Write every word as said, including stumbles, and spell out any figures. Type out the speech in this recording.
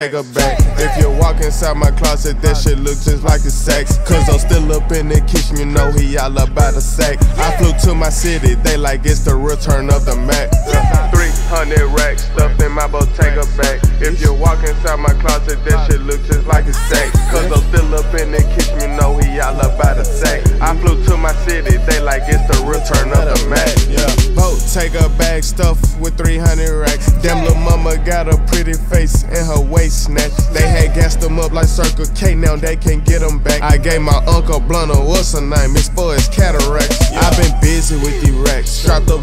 Take a back. If you walk inside my closet, that shit look just like a sack. Cause I'm still up in the kitchen, you know he all about the sack. I flew to my city, they like it's the return of the Mac. three hundred racks stuffed in my Bottega bag. If you walk inside my closet, that shit look just like a sack. Cause I'm still up in the kitchen, you know he all about the sack. I flew to my city, they like it's the return of the Mac. Yeah. Bottega bag stuffed with three hundred racks. Damn little mama got a pretty face in her waist snatch. They had gassed them up like Circle K, now they can't get them back. I gave my uncle Blunter, what's her name? It's for his cataracts. I been busy with these racks. Strapped up